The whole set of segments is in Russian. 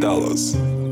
Dallas.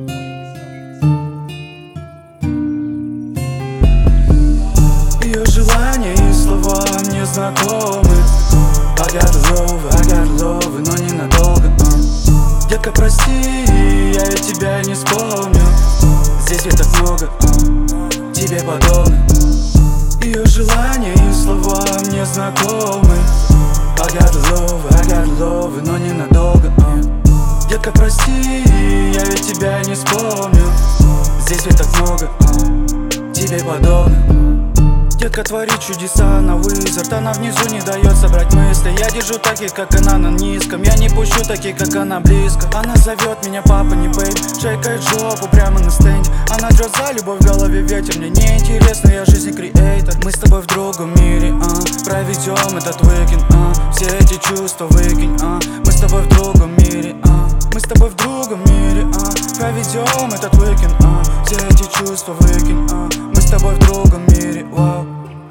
Ее желания и слова мне знакомы. I got love, но ненадолго. Детка, прости, я ведь тебя не вспомню. Здесь ведь так много тебе подобных. Ее желания и слова мне знакомы. I got love, но ненадолго. Детка, прости, я ведь тебя не вспомню. Здесь ведь так много тебе подобных. Детка творит чудеса на вызор, она внизу не дает собрать мысли. Я держу таких, как она, на низком. Я не пущу таких, как она, близко. Она зовет меня папа, не бэйб. Шейкает жопу прямо на стенде. Она дрет за любовь, в голове ветер. Мне не интересно, я жизни креатор. Мы с тобой в другом мире, проведем этот уикенд, все эти чувства выкинь, мы с тобой в другом мире, мы с тобой в другом мире, проведем этот уикенд, все эти чувства выкинь, мы с тобой в другом мире, вау.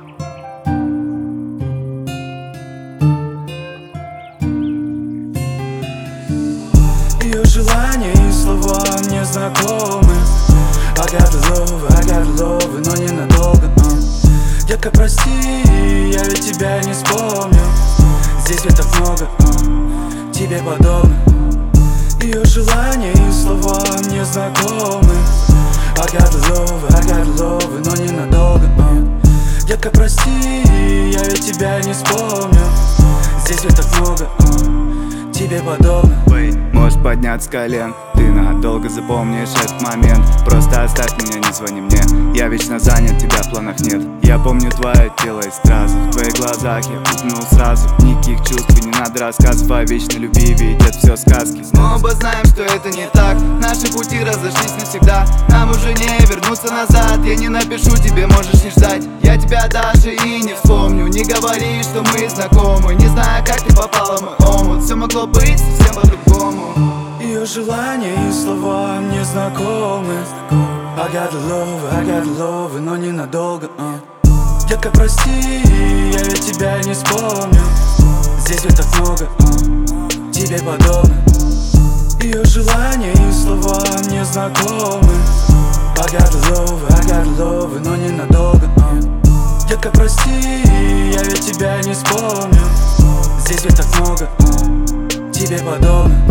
Ее желания и слова мне знакомы. I got love, но ненадолго. Детка, прости, я ведь тебя не вспомню. Здесь ведь так много тебе подобных. Ее желания и слова мне знакомы. I got love, но ненадолго. Детка, прости, я ведь тебя не вспомню. Здесь ведь так много тебе подобных. Можешь подняться с колен, ты надолго запомнишь этот момент. Просто оставь меня, не звони мне, я вечно занят, тебя в планах нет. Я помню твое тело и стразы, в твоих глазах я уснул сразу. Никаких чувств и не надо рассказов о вечной любви, ведь это все сказки. Мы оба знаем, что это не так, наши пути разошлись навсегда. Нам уже не вернуться назад, я не напишу тебе, можешь не ждать. Я тебя даже и не вспомню, не говори, что мы знакомы. Не знаю, как ты попала в мой омут, все могло быть совсем по-другому. Ее желания и слова мне знакомы. I got love, но ненадолго. Детка, прости, я ведь тебя не вспомню. Здесь ведь так много тебе подобных. Ее желания и слова мне знакомы. I got love, но ненадолго. Детка, прости, я ведь тебя не вспомню. Здесь ведь так много тебе подобных.